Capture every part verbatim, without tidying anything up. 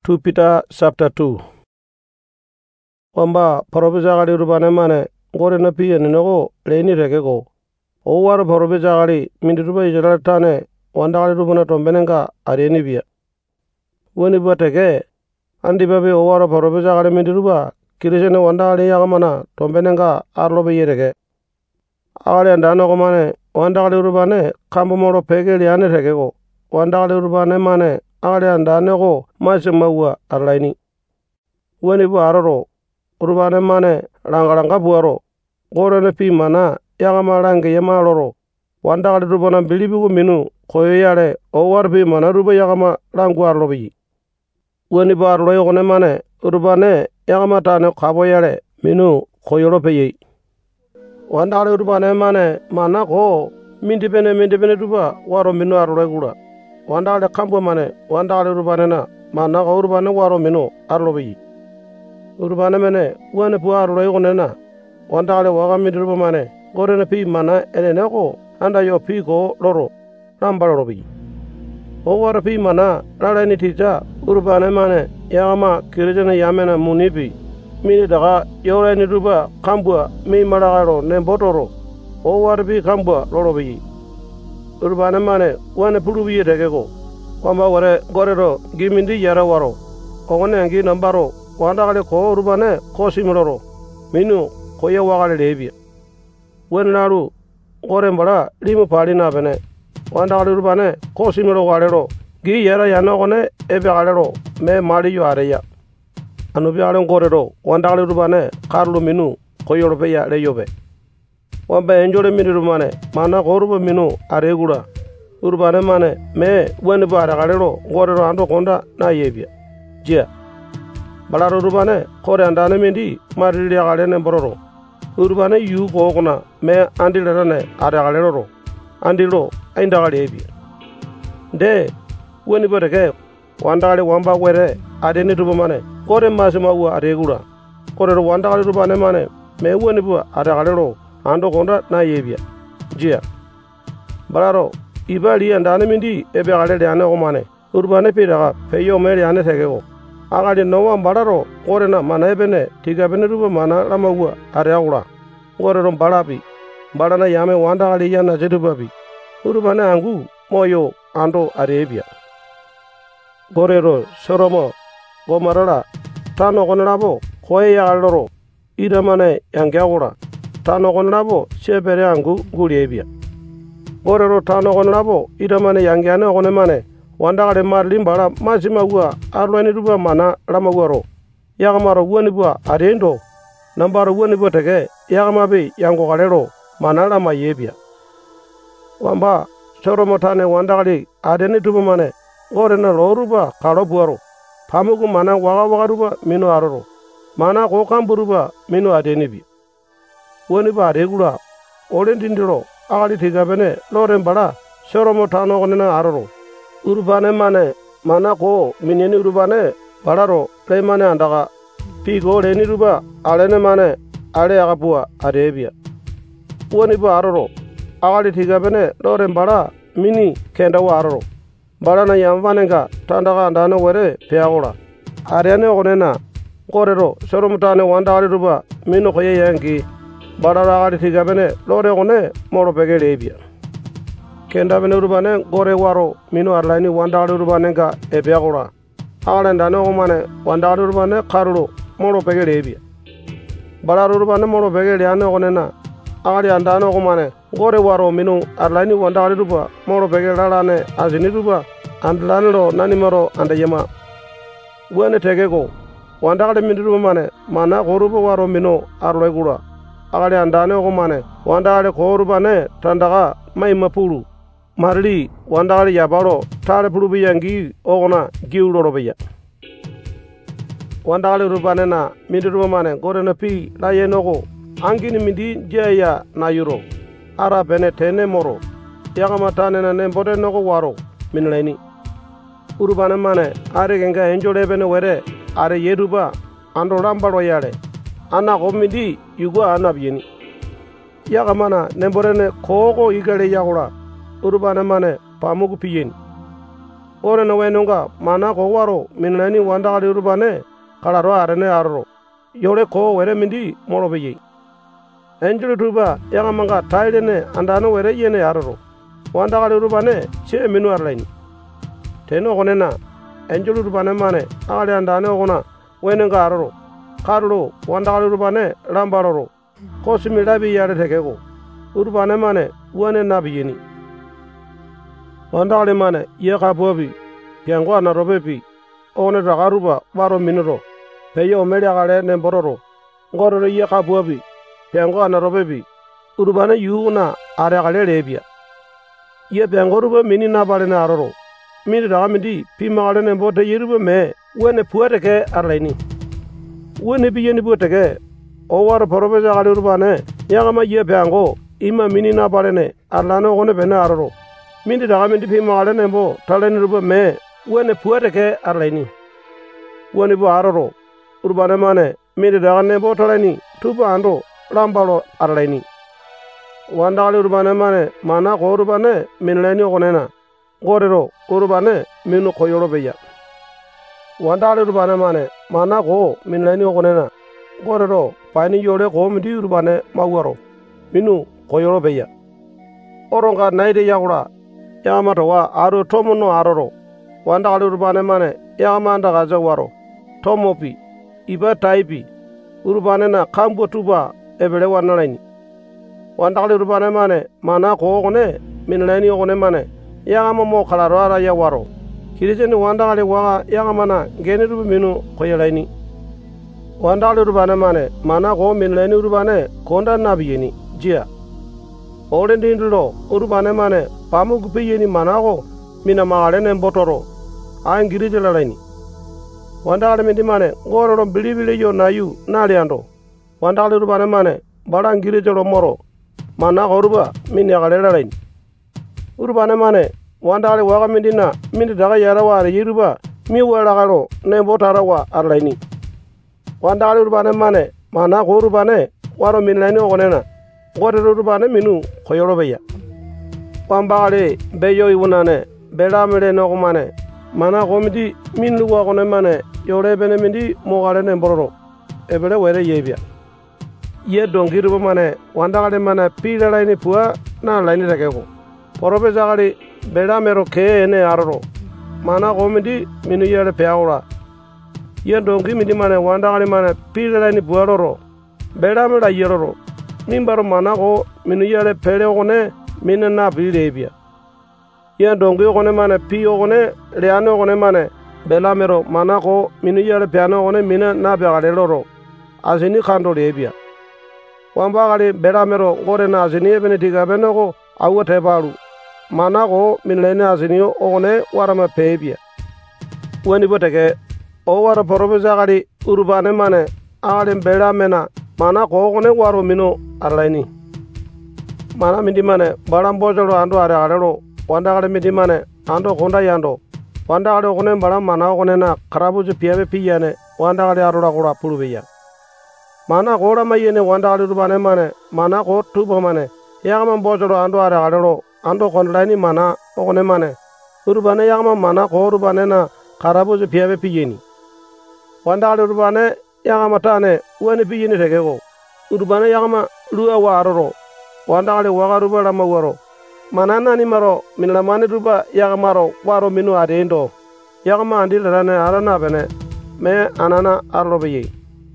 Second Peter chapter two. Wamba Professor Rubane Mane, Gorena P and Nogo, Leni Regego. Over Professor Minduba Jalatane, Wanda Rubana Tombenga, Arenivia. When it but again, Andy Baby over Professor Minduba, Kirishana Wanda Yagamana, Tombenga, Arlobe Yerege. Ari and Danogomane, Wanda Rubane, Campomoro Pegel Yane Regego, Wanda Rubane Mane. Ari and Danego, Masamawa, Arlani. When it were Urbane Mane, Rangaranga Buaro, Gorana Pimana, Yagamaranga Yamaroro, Wanda Rubana Bilibu Minu, Koyare, Over Pimana Ruba Yagama, Ranguarobi. When it were Royonemane, Urbane, Yagamatane, Kaboyare, Minu, Koyorope. Wanda Urbane Mane, Manako, Mindipene Mindipenetuba, Waro Minu are regular. Wanda de campo mane, wanda de urbanena, mana urbane waro mino, arlobi. Urbane mene, one puar royonena, wanda de wagamidruba mane, gorena pi mana, eneco, under your pico, loro, rambarobi. Over pi mana, ralani tija, urbane mane, yama, kirijana yamena munipi, minidaga, yoreni ruba, cambua, mi maragaro, nembotoro, over pi cambua, lorobi. Urbane mane, one pulubi regego. Wamba ware gorero, gimindi yarawaro. Ogonengi nambaro, wandale ko urbane, ko similoro. Minu, koya wagale lebia. When naru, gorembara, limu palina bene. Wandale urbane, ko similo galero. Gi yara yanogone, ebe galero, me mali yu areya. Anubialen gorero, wandale urbane, Carlo minu, koyoropeya leyobe. Wamba enjole minirumane, mana goruba minu, aregura. Urbane mane, me, when bara galero, gorero ando conda, na yebia. Jia. Balaro urbane, kore andane mindi, marilia galene bororo. Urbane yu gogona, me andilerane, aragalero. Andilo, aindagalebia. De, when berege, wandale wamba were, adeni rubamane, kore masima aregura. Kore wandale rubane mane, me when bu aragalero. Ando konda na yebia. Jia. Balaro, ibali and Anamindi, ebe gale de Anagomane, Urbane Piraga, Peyo Mary Anetego. Agadi no one Balaro, Orena, Manebene, Tigabeneruba Mana, Ramawa, Areaura, Gorum Barabi, Barana Yame, Wanda Aliana Jetubabi, Urbana Angu, Moyo, Ando Arabia. Gorero, Soromo, Gomarala, Tano Gonrabo, Koya Aloro, Idamane, Yangaura. Tano gonrabo, Shepere Angu, Guriebia. Gorero Tano gonrabo, Idamane Yangiana Gonemane, Wanda de Marlimbara, Masimagua, Arlani Ruba Mana, Ramaguro, Yagamara Wunibua, Arendo, Nambara Wunibotege, Yagamabi, Yango Galero, Manala Mayebia. Wamba, Soromotane Wandali, Adeni Tubumane, Gorena Loruba, Karabuaro, Pamugu Mana Wagaruba, Mino Aroro, Mana Gokamburuba, Mino Adenibi. When it was regular, Olentindro, Ali Tigabene, Loren Bada, Soromotano Gonena Arro, Urbane Mane, Manako, Minini Urbane, Bararo, Playmane Andaga, Pigo, Leniruba, Alene Mane, Areapua, Arabia. When it was Arro, Ali Tigabene, Loren Bada, Mini, Kendawa Arro, Barana Yamvanega, Tandaga and Dano Were, Piagola, Ariane Gonena, Gorero, Soromotane, Wanda Ruba, Mino Yankee. Barara Tigabene, Loreone, Moropege Labia. Kendabene Urbane, Gore Waro, Mino Arlani, Wanda Urbanega, Ebiagora. Alan Danomane, Wanda Urbane, Carlo, Moropege Labia. Barar Urbane, Moropege Liana Onena, Ari and Danomane, Gore Waro, Mino, Arlani, Wanda Ruba, Moropege Rane, Aziniruba, and Lanero, Nanimoro, and the Yama. When a Tegego, Wanda Minurumane, Mana, Goruba Waro, Mino, Arlegura. Agade andane ogomane wandale korubane tandaga mai mapuru marli wandale yabaro tare pulubi yangi ogona giulorobeya wandale rubane na midurumane gorena pi la yenogo angini mindi jeya na yuro ara bene tene moro yagamatane na nembode nogo waro minleni urubane mane are genga enjole bene were are yeruba ando rambaro yale Ana gomidi yugo anabiyeni. Yagamana nemborene kogo igale yagura. Urbane mane pamugu piyeni. ore na wenunga mana ko waro minlani wandakali rubane kalaro arene arro yore ko were mindi moro beye enjulu tuba yaga manga tailene andano were yene arro wandakali rubane che minu arlaini teno konena enjulu rubane mane ale andane ogona wenunga arro karulo wandakali rubane rambaroro ko similabi yare tekego urbane mane wane nabiyini wandakali mane ye kapobi piango na robepi one ragaruba baro minuro peyo omeri agale nembororo ngororo ye kapobi piango na robepi urbane yuna are agale lebia ye piango ruba mini na bale na aroro mini raga mindi pima agale nembote yiruba me wene puateke arlaini wene biyeni puateke o war porobe agale urbane yagama ye piango ima mini na bale ne arlano gone bena aroro mindi daga mindi pima agale nembo taleni ruba me wene puateke arlaini wene bu aroro urbane mane mindi daga nembo taleni tuba ando lambalo arlaini wandakali urbane mane mana ko urbane minleni ogonena gorero urbane minu koyoro beya wandakali urbane mane mana ko minleni ogonena gorero pani yore ko mindi urbane mawaro minu koyoro beya oronga naide yagura yamato wa aro tomono aroro wandakali urbane mane yamanda gaza waro tomopi iba taipi urbane na kambo tuba ebele wanalaini wandakali urbane mane mana ko ogone minleni ogone mane yagama mo kalaro ara ya waro kirijeni wandakali waga yagamana ngeni rubu minu koyelaini wandakali urbane mane mana ko minleni urbane konda nabiyeni jia ore ndindulo urbane mane pamu gupiyeni mana ko mina magale nembotoro a ngirijelalaini wandakali mindi mane ngororo bilibili yo nayu naliando wandakali urbane mane bala ngirijelo moro mana ko urba min yagale lalaini urbane mane wandakali waga mindina mindi daga yara ware yiruba mi walagaro nembotara wa arlaini wandakali urbane mane mana ko urbane waro minlani ogonena gorero urbane minu koyoro beya wambagale beyo iwunane belamele nogumane mana ko midi min luwa ogone mane yore bene mindi mogale nembororo ebele were yebia ye dongiruba mane wandakali mane pilalaini pua na laini rekeko porobe jagali belamero ke ene aroro mana ko midi minu yere peaura ye dongi midi mane wandakali mane pilalaini pua roro belamela yeroro mimbaro mana ko minu yere pele ogone mina na bilebia ye dongi ogone mane pi ogone leane ogone mane belamero mana ko minu yere peano ogone mina na begale loro asini kando lebia wambagale belamero ngore na asini ebene tiga bene ko awate balu mana ko minlene asini ogone warama pebia wani boteke o wara porobe jagali urbane mane agale belamena mana ko ogone waro mino arlaini mana mindi mane balam bojolo ando are alero wandagale mindi mane ando konda yando wandagale ogone balam mana ogone na karabuju piabe piyane wandagale arora gora pulubeya mana gora mayene wandakali urbane mane mana ko tubo mane yagama bojolo ando are alero ando konlaini mana ogone mane urbane yagama mana ko urbane na karabuju piabe piyeni wandakali urbane yagama tane wani piyeni tegego urbane yagama luwa waroro wandakali waga ruba lama waro mana nani maro minla mani ruba yagamaro waro minu adendo yagama andi lerane arana bene me anana arrobe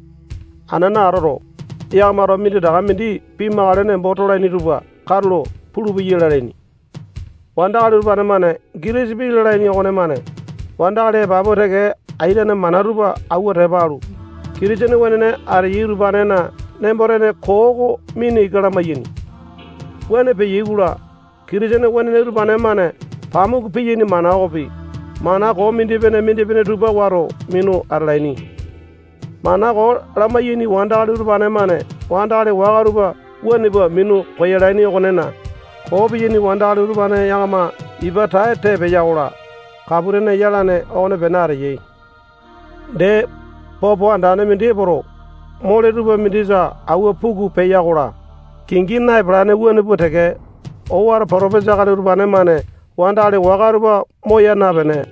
anana aroro yagamaro mindi daga mindi pima galene mbotolaini ruba karlo pulubu yilaleni wandakali urbane mane girisibi lalaini ogone mane wandakali babo tege aidane mana ruba awote balu kirijene wenene ari yirubane na nemborene kogo mini igalamayeni wene pe yigula kirijene wenene rubane mane pamu kupiyeni mana opi mana ko mindi bene mindi bene ruba waro minu arlaini mana ko ramayeni wandakali rubane mane wandakali waga ruba wene ba minu koyelaini ogonena ko biyeni wandakali rubane yagama iba tae tebe yagula kaburene yalane ogone benare ye de popo andane mindi boro mole ruba mindi za awo pugu pe yagula kingi nai brane wone buteke o war porobe jagale rubane mane wandakali waga ruba moya na bene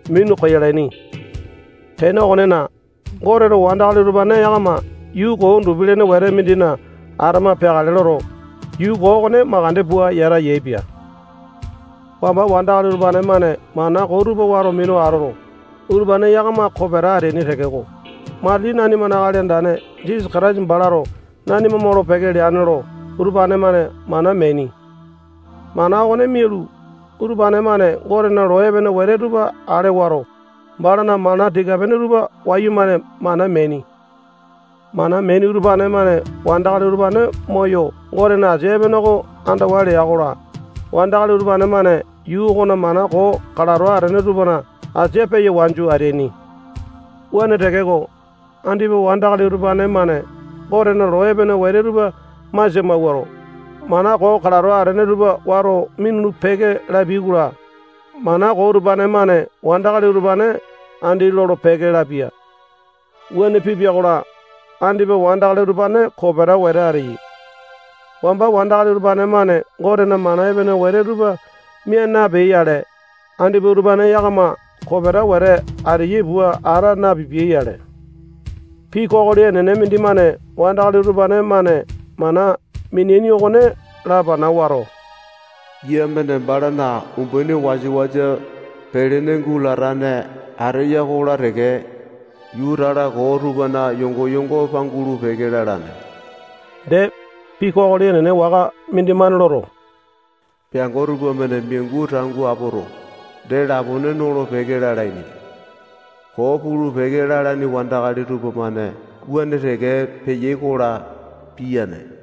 minu koyeleni tena onena gore ro wandali rubane yagama yu go ndubile ne were midina arama pegalero yu go gone magande bua yara yebia wamba wandali rubane mane mana go rubo waro minu aroro urbane yagama kobera reni regego marli nani mana galendane jis kharaj balaro nani mamoro pegeli anero urbane mane mana meni mana gone milu urbane mane gore na roebe ne were ruba are waro barana mana diga bene ruba wayu mane mana meni mana meni urbane mane wandali urbane moyo gore na jebe no go anda wale yagora wandali urbane mane yu gona mana go kalaro arene rubana ajepe ye wanju areni wane tegego andi be wandali urbane mane gore na roebe ne were ruba maje mawaro mana go kalaro arene ruba waro minu pege labigura mana go urbane mane wandali urbane andi loro pege labia wane pibia gora andi be wandali urbane kobera were ari wamba wandali urbane mane gore na mana ebene were ruba mia na be yale andi be urbane yagama kobera were ari yebua ara na bibi yale pi ko gore ne ne mindi mane wandali urbane mane mana minini ogone la bana waro yemene barana umbene waji waje perene ngularane areya gola rege yurara gorubana yongo yongo panguru begerarane de pi ko gore ne ne waga mindi man loro piangorugo mene miengu rangu aboro de labone noro begeraraini ko puru begerarani wandagari rubamane kuane rege peye gola piane